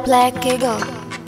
Black Eagle.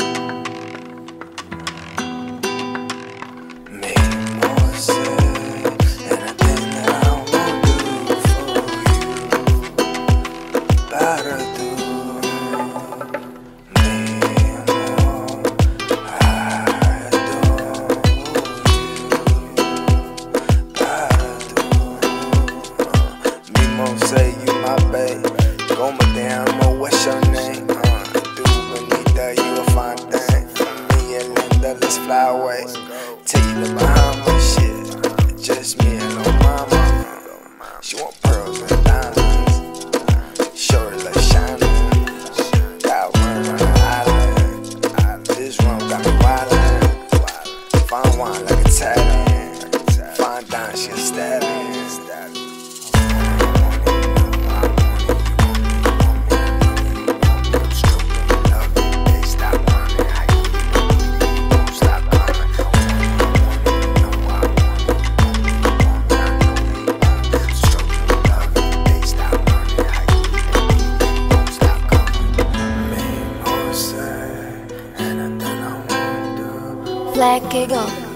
Say you my babe, como te amo, what's your name? Tú bonita, you a fine thing. Me and Linda, let's fly away. Take you to Bahamas, shit. Just me and no mama. She want pearls and diamonds. Show her like shining. Got one on the island. This room got me wildin'. Fine wine like Italian. Fine dime, she a stallion. Black Eagle.